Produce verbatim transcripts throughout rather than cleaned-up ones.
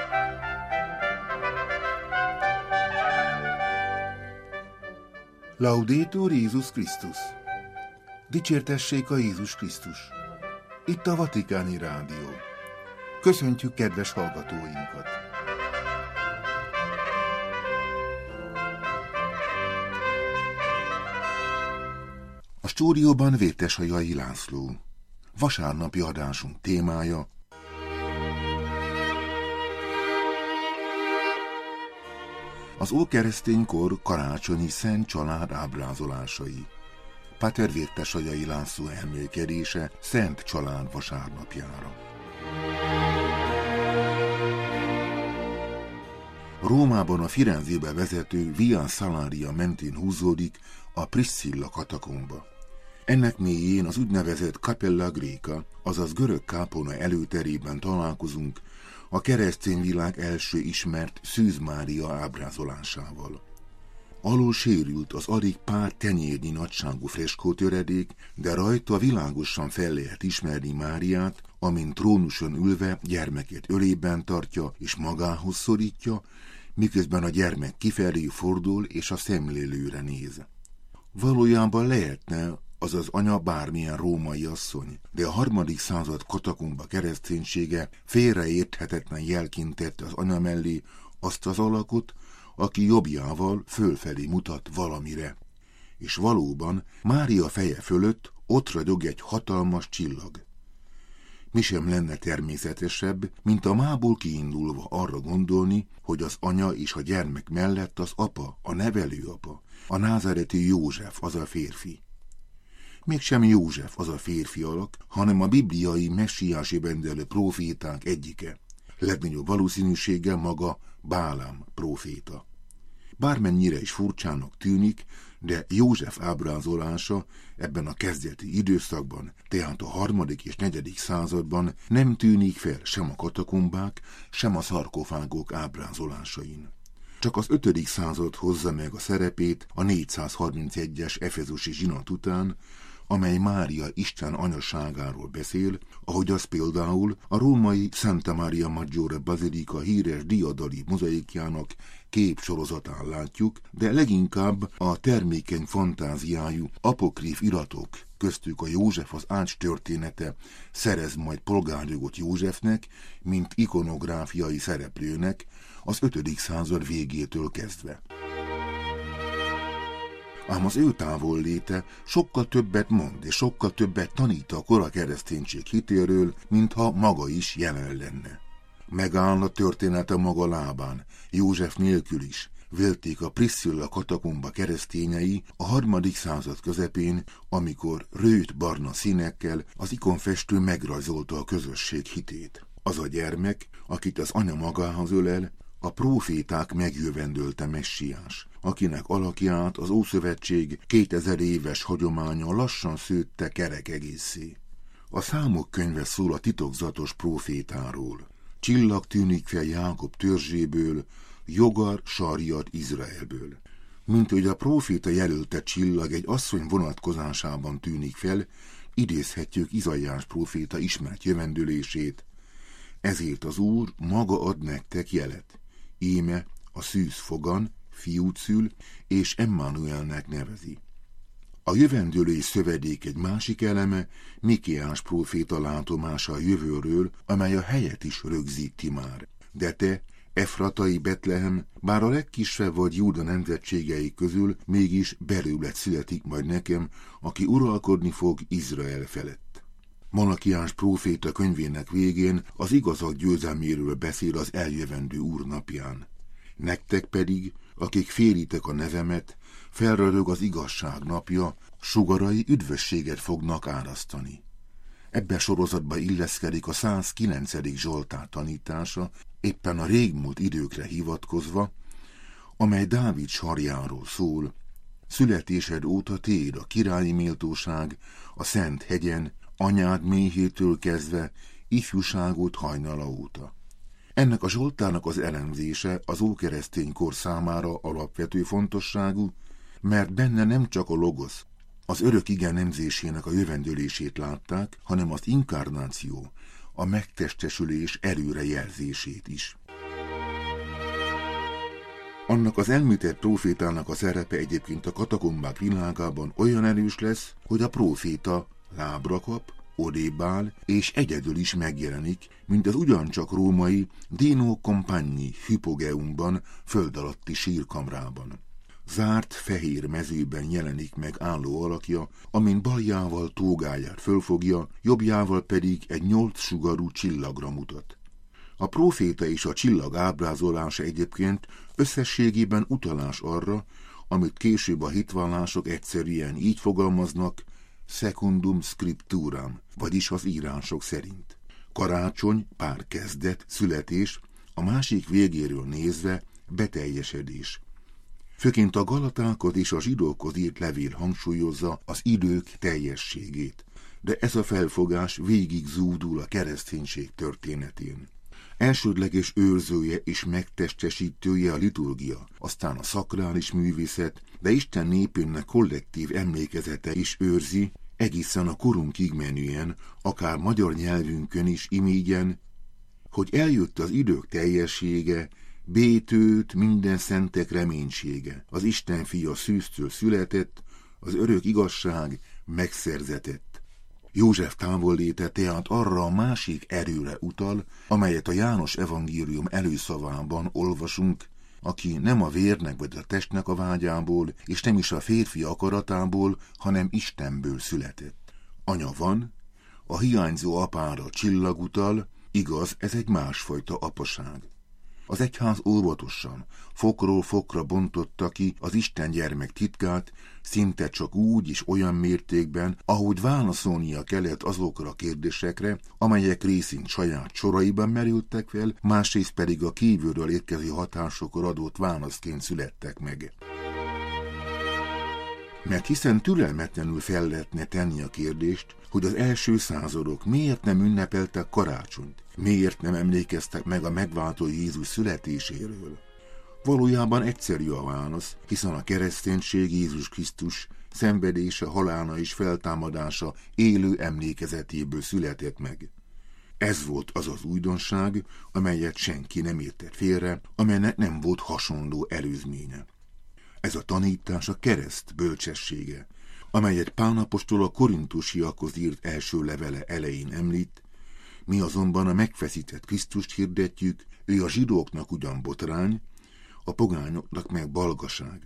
Laudetur Jézus Krisztus! Dicsértessék a Jézus Krisztus! Itt a Vatikáni Rádió. Köszöntjük kedves hallgatóinkat! A stúdióban Vértesajai László. Vasárnapi adásunk témája: az ókereszténykor karácsonyi szent család ábrázolásai. Páter Vértesajai László elmélkedése Szent Család vasárnapjára. Rómában a Firenzébe vezető Via Salaria mentén húzódik a Priscilla katakomba. Ennek mélyén az úgynevezett Capella Graeca, azaz görög kápolna előterében találkozunk a keresztény világ első ismert Szűz Mária ábrázolásával. Alul sérült az alig pár tenyérnyi nagyságú freskótöredék, de rajta világosan fel lehet ismerni Máriát, amint trónuson ülve gyermekét ölében tartja és magához szorítja, miközben a gyermek kifelé fordul és a szemlélőre néz. Valójában lehetne az az anya bármilyen római asszony, de a harmadik század katakomba kereszténysége félreérthetetlen jelként tette az anya mellé azt az alakot, aki jobbjával fölfelé mutat valamire. És valóban Mária feje fölött ott ragyog egy hatalmas csillag. Mi sem lenne természetesebb, mint a mából kiindulva arra gondolni, hogy az anya és a gyermek mellett az apa, a nevelőapa, a názáreti József az a férfi. Mégsem József az a férfi alak, hanem a bibliai messiási bendelő próféták egyike. Legnagyobb valószínűséggel maga Bálám próféta. Bármennyire is furcsának tűnik, de József ábrázolása ebben a kezdeti időszakban, tehát a harmadik és negyedik században nem tűnik fel sem a katakombák, sem a szarkofágok ábrázolásain. Csak az ötödik század hozza meg a szerepét a négyszázharmincegyes efezusi zsinat után, amely Mária Isten anyaságáról beszél, ahogy az például a római Santa Maria Maggiore Bazilika híres diadali mozaikjának képsorozatán látjuk, de leginkább a termékeny fantáziájú apokrif iratok, köztük a József az ács története szerez majd polgárjogot Józsefnek, mint ikonográfiai szereplőnek az ötödik század végétől kezdve. Ám az ő távolléte sokkal többet mond és sokkal többet tanít a kora kereszténység hitéről, mintha maga is jelen lenne. Megáll a története maga lábán, József nélkül is, vélték a Priscilla katakomba keresztényei a harmadik század közepén, amikor rőt-barna színekkel az ikonfestő megrajzolta a közösség hitét. Az a gyermek, akit az anya magához ölel, a próféták megjövendölte messiás, akinek alakját az Ószövetség kétezer éves hagyománya lassan szőtte kerek egészé. A Számok könyve szól a titokzatos prófétáról. Csillag tűnik fel Jákob törzséből, jogar sarjat Izraelből. Mint hogy a próféta jelölte csillag egy asszony vonatkozásában tűnik fel, idézhetjük Izaiás próféta ismert jövendőlését. Ezért az Úr maga ad nektek jelet. Íme a szűz fogan, fiút szül, és Emmanuelnek nevezi. A jövendőlés szövedék egy másik eleme, Mikéás próféta látomása a jövőről, amely a helyet is rögzíti már. De te, Efratai Betlehem, bár a legkisebb vagy Júda nemzetségei közül, mégis belőled születik majd nekem, aki uralkodni fog Izrael felett. Malakiás próféta könyvének végén az igazak győzelméről beszél az eljövendő Úr napján. Nektek pedig, akik félitek a nevemet, felragyog az igazság napja, sugarai üdvösséget fognak árasztani. Ebbe sorozatba illeszkedik a százkilencedik Zsoltár tanítása, éppen a régmúlt időkre hivatkozva, amely Dávid sarjáról szól. Születésed óta téd a királyi méltóság, a szent hegyen, anyád méhétől kezdve, ifjúságot hajnala óta. Ennek a Zsoltárnak az elemzése az ókeresztény kor számára alapvető fontosságú, mert benne nem csak a logosz, az örök ige nemzésének a jövendőlését látták, hanem az inkarnáció, a megtestesülés előrejelzését is. Annak az említett prófétának a szerepe egyébként a katakombák világában olyan erős lesz, hogy a próféta lábra kap, odébb áll, és egyedül is megjelenik, mint az ugyancsak római Dino Compagni Hypogeumban, föld alatti sírkamrában. Zárt fehér mezőben jelenik meg álló alakja, amin baljával tógáját fölfogja, jobbjával pedig egy nyolc sugarú csillagra mutat. A próféta és a csillag ábrázolása egyébként összességében utalás arra, amit később a hitvallások egyszerűen így fogalmaznak, secundum scripturam, vagyis az írások szerint. Karácsony, pár kezdet, születés, a másik végéről nézve beteljesedés. Főként a Galatákhoz és a zsidókhoz írt levél hangsúlyozza az idők teljességét, de ez a felfogás végig zúdul a kereszténység történetén. Elsődleges őrzője és megtestesítője a liturgia, aztán a szakrális művészet, de Isten népének kollektív emlékezete is őrzi, egészen a korunkig menően, akár magyar nyelvünkön is imígyen, hogy eljött az idők teljessége, bétőt minden szentek reménysége, az Isten fia szűztől született, az örök igazság megszerzetett. József távolléte tehát arra a másik erőre utal, amelyet a János evangélium előszavában olvasunk, aki nem a vérnek vagy a testnek a vágyából, és nem is a férfi akaratából, hanem Istenből született. Anya van, a hiányzó apára csillag utal, igaz, ez egy másfajta apaság. Az egyház óvatosan, fokról fokra bontotta ki az Isten gyermek titkát, szinte csak úgy és olyan mértékben, ahogy válaszolnia kellett azokra a kérdésekre, amelyek részint saját soraiban merültek fel, másrészt pedig a kívülről érkező hatásokra adott válaszként születtek meg. Mert hiszen türelmetlenül fel lehetne tenni a kérdést, hogy az első századok miért nem ünnepeltek karácsonyt, miért nem emlékeztek meg a megváltó Jézus születéséről. Valójában egyszerű a válasz, hiszen a kereszténység Jézus Krisztus szenvedése, halála és feltámadása élő emlékezetéből született meg. Ez volt az az újdonság, amelyet senki nem értett félre, amelynek nem volt hasonló előzménye. Ez a tanítás a kereszt bölcsessége, amelyet Pál apostol a korintusiakhoz írt első levele elején említ, mi azonban a megfeszített Krisztust hirdetjük, ő a zsidóknak ugyan botrány, a pogányoknak meg balgaság.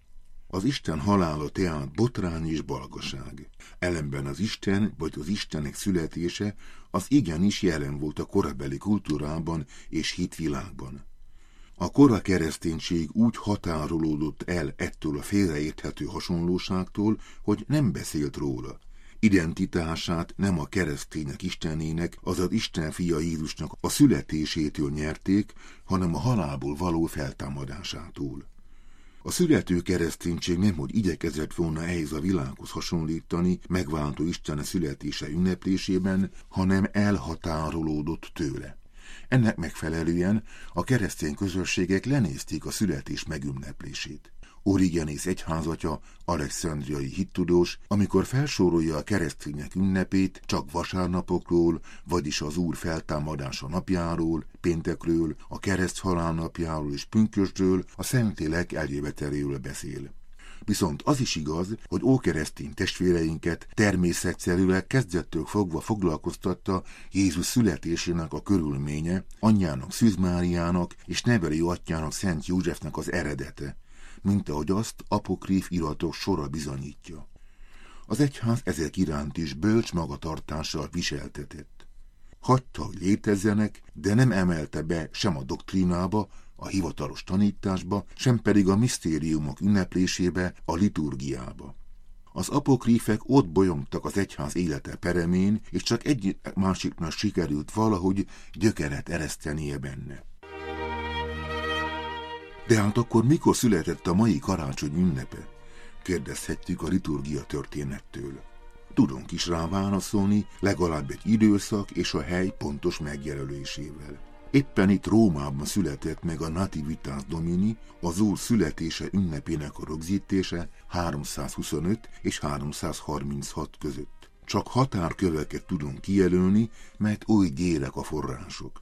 Az Isten halála tehát botrány és balgaság. Ellenben az Isten vagy az Istenek születése az igenis jelen volt a korabeli kultúrában és hitvilágban. A kora kereszténység úgy határolódott el ettől a félreérthető hasonlóságtól, hogy nem beszélt róla. Identitását nem a keresztények istenének, azaz Isten fia Jézusnak a születésétől nyerték, hanem a halálból való feltámadásától. A születő kereszténység nemhogy igyekezett volna ehhez a világhoz hasonlítani, megváltó Isten születése ünneplésében, hanem elhatárolódott tőle. Ennek megfelelően a keresztény közösségek lenézték a születés megünneplését. Origenész egyházatya, alexandriai hittudós, amikor felsorolja a keresztények ünnepét, csak vasárnapokról, vagyis az Úr feltámadása napjáról, péntekről, a kereszt halál napjáról és pünkösdről, a Szentlélek eljöveteléről beszél. Viszont az is igaz, hogy ókeresztény testvéreinket természetszerűleg kezdettől fogva foglalkoztatta Jézus születésének a körülménye, anyjának Szűz Máriának és nevelő atyjának Szent Józsefnek az eredete, mint ahogy azt apokríf iratok sora bizonyítja. Az egyház ezek iránt is bölcs magatartással viseltetett. Hagyta, hogy létezzenek, de nem emelte be sem a doktrínába, a hivatalos tanításba, sem pedig a misztériumok ünneplésébe, a liturgiába. Az apokrífek ott bolyongtak az egyház élete peremén, és csak egy másiknak sikerült valahogy gyökeret eresztenie benne. De hát akkor mikor született a mai karácsony ünnepe? Kérdezhetjük a liturgia történettől. Tudunk is rá válaszolni, legalább egy időszak és a hely pontos megjelölésével. Éppen itt Rómában született meg a Nativitas Domini, az Úr születése ünnepének a rögzítése háromszázhuszonöt és háromszázharminchat között. Csak határköveket tudunk kijelölni, mert oly gyérek a források.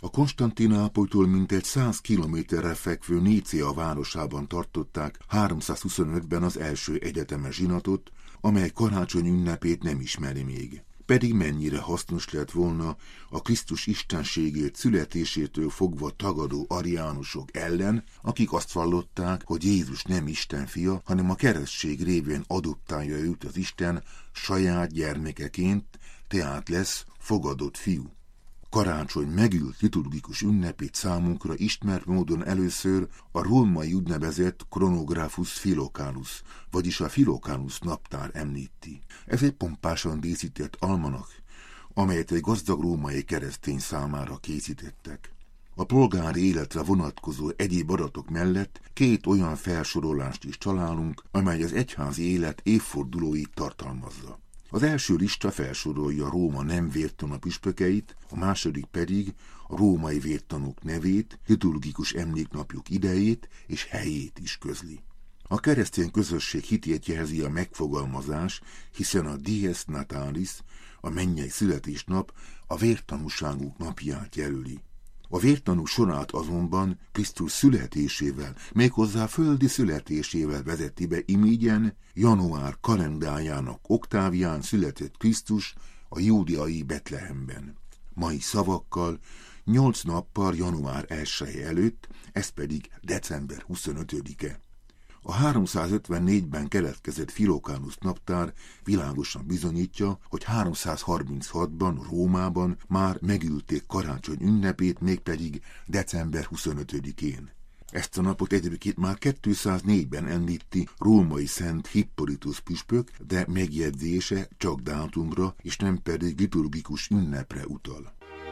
A Konstantinápolytól mintegy száz kilométerre fekvő Nícea városában tartották háromszázhuszonötben az első egyetemes zsinatot, amely karácsony ünnepét nem ismeri még. Pedig mennyire hasznos lett volna a Krisztus istenségét születésétől fogva tagadó ariánusok ellen, akik azt vallották, hogy Jézus nem Isten fia, hanem a keresztség révén adoptálja őt az Isten saját gyermekeként, tehát lesz fogadott fiú. Karácsony megült liturgikus ünnepét számunkra ismert módon először a római úgynevezett Chronograph Philocalus, vagyis a Philocalus naptár említi. Ez egy pompásan díszített almanach, amelyet egy gazdag római keresztény számára készítettek. A polgári életre vonatkozó egyéb adatok mellett két olyan felsorolást is találunk, amely az egyházi élet évfordulóit tartalmazza. Az első lista felsorolja Róma nem vértana püspökeit, a második pedig a római vértanúk nevét, liturgikus emléknapjuk idejét és helyét is közli. A keresztény közösség hitét jelzi a megfogalmazás, hiszen a Dies Natalis, a mennyei születésnap a vértanúságuk napját jelöli. A vértanú sorát azonban Krisztus születésével, méghozzá földi születésével vezeti be imígyen január kalendájának oktávián született Krisztus a júdeai Betlehemben. Mai szavakkal nyolc nappal január elseje előtt, ez pedig december huszonötödike. A háromszázötvennégyben keletkezett Philocalus naptár világosan bizonyítja, hogy háromszázharminchatban Rómában már megülték karácsony ünnepét, mégpedig december huszonötödikén. Ezt a napot egyébként már kétszáznégyben említi római szent Hippolytus püspök, de megjegyzése csak dátumra és nem pedig liturgikus ünnepre utal.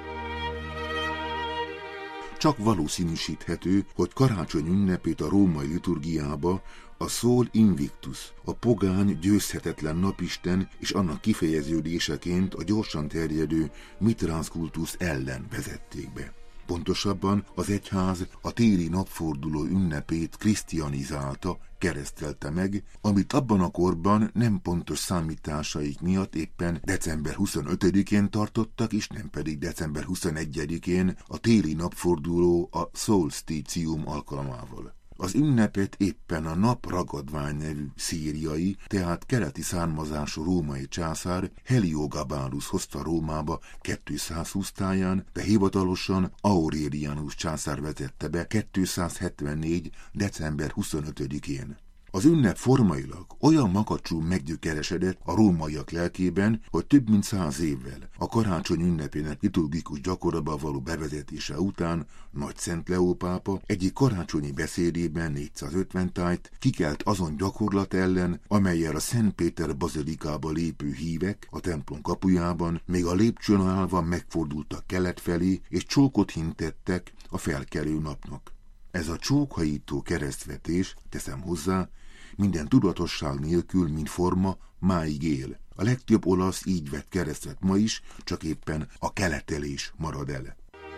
Csak valószínűsíthető, hogy karácsony ünnepét a római liturgiába a Sol Invictus, a pogány győzhetetlen napisten és annak kifejeződéseként a gyorsan terjedő Mitrans kultusz ellen vezették be. Pontosabban az egyház a téli napforduló ünnepét krisztianizálta, keresztelte meg, amit abban a korban nem pontos számításaik miatt éppen december huszonötödikén tartottak, és nem pedig december huszonegyedikén a téli napforduló a Solstitium alkalmával. Az ünnepet éppen a napragadvány nevű szíriai, tehát keleti származású római császár Heliogabalus hozta Rómába kétszázhúsz táján, de hivatalosan Aurelianus császár vezette be kétszázhetvennégy. december huszonötödikén. Az ünnep formailag olyan makacsú meggyökeresedett a rómaiak lelkében, hogy több mint száz évvel a karácsony ünnepének liturgikus gyakorlatba való bevezetése után Nagy Szent Leó pápa egyik karácsonyi beszédében négyszázötven tájt kikelt azon gyakorlat ellen, amellyel a Szent Péter bazilikába lépő hívek a templom kapujában még a lépcsőn állva megfordultak kelet felé, és csókot hintettek a felkelő napnak. Ez a csókhajító keresztvetés, teszem hozzá, minden tudatosság nélkül, mint forma, máig él. A legtöbb olasz így vett keresztet ma is, csak éppen a keletelés marad el.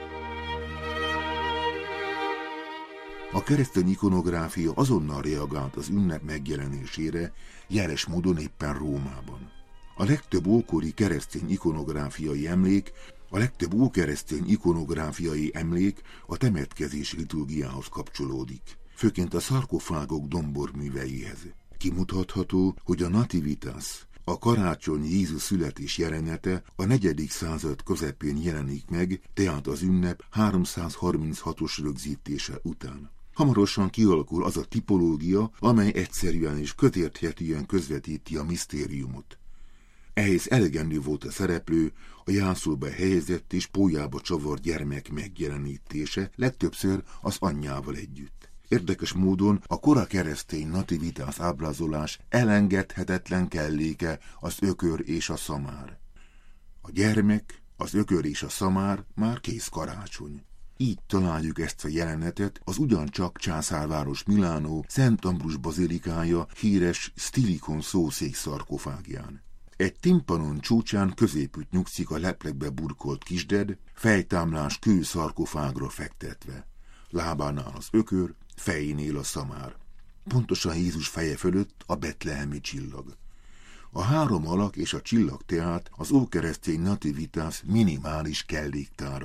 A keresztény ikonográfia azonnal reagált az ünnep megjelenésére, jeles módon éppen Rómában. A legtöbb ókori keresztény ikonográfiai emlék A legtöbb ókeresztény ikonográfiai emlék a temetkezési liturgiához kapcsolódik, főként a szarkofágok domborműveihez. Kimutatható, hogy a Nativitas, a karácsony Jézus születés jelenete a negyedik század közepén jelenik meg, tehát az ünnep háromszázharminchatos rögzítése után. Hamarosan kialakul az a tipológia, amely egyszerűen és kötérthetően közvetíti a misztériumot. Ehhez elegendő volt a szereplő, a jászolba helyezett és pólyába csavart gyermek megjelenítése, legtöbbször az anyjával együtt. Érdekes módon a kora keresztény nativitás ábrázolás elengedhetetlen kelléke az ökör és a szamár. A gyermek, az ökör és a szamár már kész karácsony. Így találjuk ezt a jelenetet az ugyancsak császárváros Milánó Szent Ambrus bazilikája híres Stilikon szószék szarkofágján. Egy timpanon csúcsán középütt nyugszik a leplekbe burkolt kisded, fejtámlás kő szarkofágra fektetve. Lábánál az ökör, fejénél a szamár. Pontosan Jézus feje fölött a betlehemi csillag. A három alak és a csillag tehát az ókeresztény nativitás minimális kelléktára.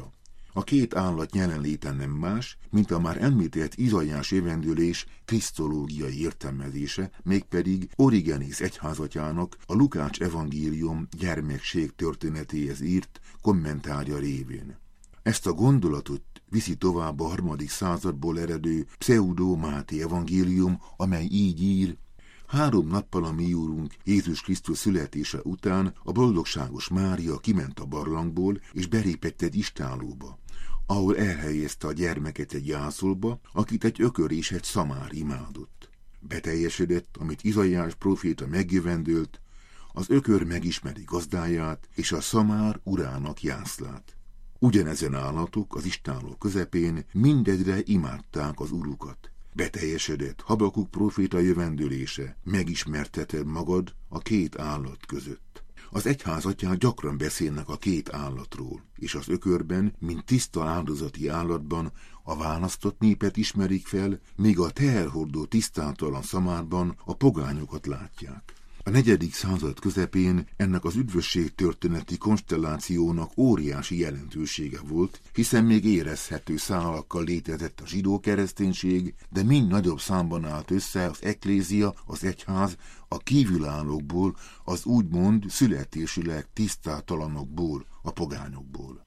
A két állat jelenléte nem más, mint a már említett Izaiás évendőlés krisztológiai értelmezése, mégpedig Origenész egyházatyának a Lukács evangélium gyermekség történetéhez írt kommentárja révén. Ezt a gondolatot viszi tovább a harmadik századból eredő Pseudo Máté evangélium, amely így ír: Három nappal a mi úrunk Jézus Krisztus születése után a boldogságos Mária kiment a barlangból, és belépett egy istállóba, ahol elhelyezte a gyermeket egy jászolba, akit egy ökör és egy szamár imádott. Beteljesedett, amit Izaiás próféta megjövendölt: az ökör megismeri gazdáját, és a szamár urának jászlát. Ugyanezen állatok az istálló közepén mindegyre imádták az urukat. Beteljesedett Habakuk próféta jövendőlése: megismerteted magad a két állat között. Az egyházatyák gyakran beszélnek a két állatról, és az ökörben, mint tiszta áldozati állatban a választott népet ismerik fel, míg a teherhordó tisztátalan szamárban a pogányokat látják. A negyedik század közepén ennek az üdvösség történeti konstellációnak óriási jelentősége volt, hiszen még érezhető szálakkal létezett a zsidó kereszténység, de mind nagyobb számban állt össze az eklézia, az egyház a kívülállókból, az úgymond születésileg tisztátalanokból, a pogányokból.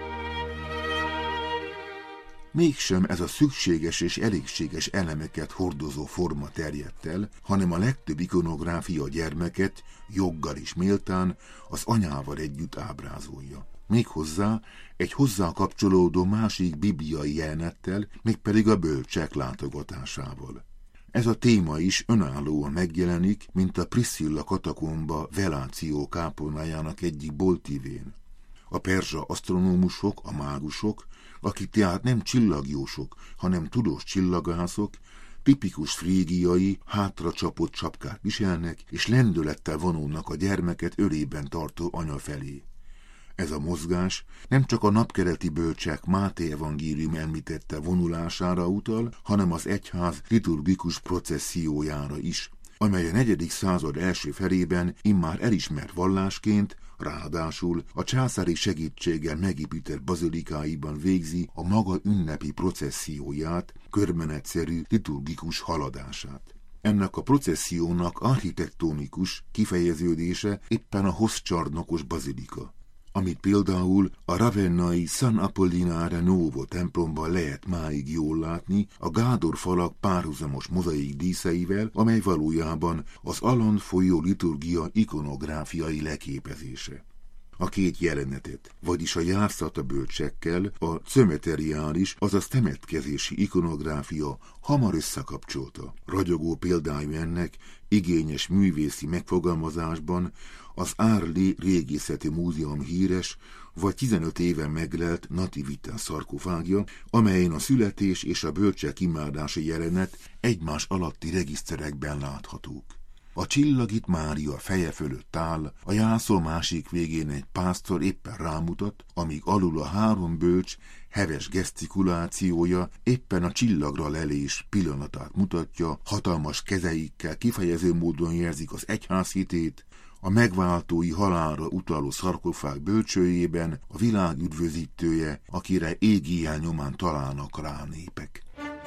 Mégsem ez a szükséges és elégséges elemeket hordozó forma terjedt el, hanem a legtöbb ikonográfia a gyermeket joggal és méltán az anyával együtt ábrázolja. Méghozzá egy hozzá kapcsolódó másik bibliai jelenettel, mégpedig a bölcsek látogatásával. Ez a téma is önállóan megjelenik, mint a Priscilla katakomba Veláció kápolnájának egyik boltívén. A perzsa asztronómusok, a mágusok, akik tehát nem csillagjósok, hanem tudós csillagászok, tipikus frígiai, hátracsapott sapkát viselnek, és lendülettel vonulnak a gyermeket ölében tartó anya felé. Ez a mozgás nem csak a napkeleti bölcsek Máté evangélium említette vonulására utal, hanem az egyház liturgikus processziójára is, amely a negyedik század első felében immár elismert vallásként, ráadásul a császári segítséggel megépített bazilikáiban végzi a maga ünnepi processzióját, körmenetszerű liturgikus haladását. Ennek a processziónak architektonikus kifejeződése éppen a hosszcsarnokos bazilika, amit például a ravennai San Apollinare Nuovo templomban lehet máig jól látni a Gádor falak párhuzamos mozaik díszeivel, amely valójában az Aland folyó liturgia ikonográfiai leképezése. A két jelenetet, vagyis a járszat a bölcsekkel, a cemeteriális, azaz temetkezési ikonográfia hamar összekapcsolta. Ragyogó példája ennek igényes művészi megfogalmazásban az Arles Régészeti Múzeum híres, vagy tizenöt éve meglelt Nativitás szarkofágja, amelyen a születés és a bölcsek imádási jelenet egymás alatti regiszterekben láthatók. A csillag itt Mária feje fölött áll, a jászol másik végén egy pásztor éppen rámutat, amíg alul a három bölcs heves gesztikulációja éppen a csillagra lelés pillanatát mutatja, hatalmas kezeikkel kifejező módon jelzik az egyház hitét, a megváltói halálra utaló szarkofág bölcsőjében a világ üdvözítője, akire égi nyomán találnak rá népek.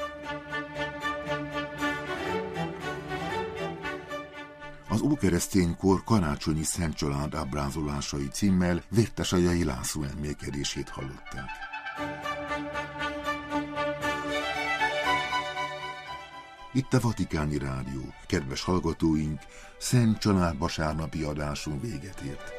Az ókereszténykor karácsonyi szentcsalád ábrázolásai címmel Vértesajai László emlékedését hallották. Itt a Vatikáni Rádió. Kedves hallgatóink, Szent Család vasárnapi adásunk véget ért.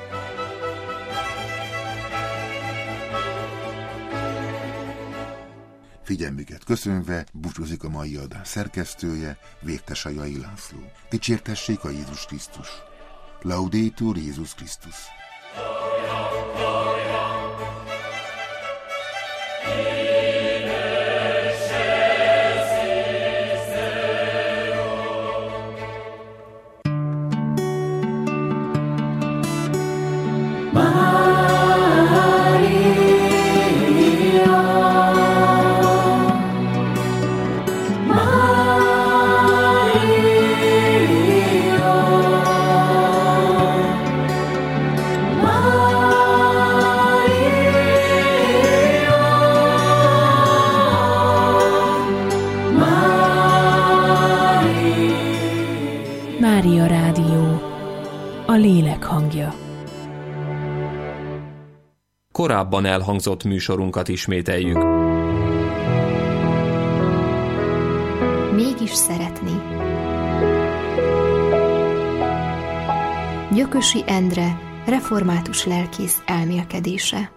Figyelmüket köszönve búcsúzik a mai adás szerkesztője, Vértesajai László. Dicsértessék a Jézus Krisztus! Laudetur Jézus Krisztus! Maria, lélek hangja. Korábban elhangzott műsorunkat ismételjük. Mégis szeretni. Gyökösi Endre, református lelkész elmélkedése.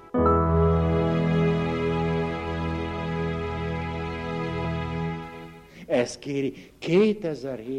Ez kéri kétezer-hét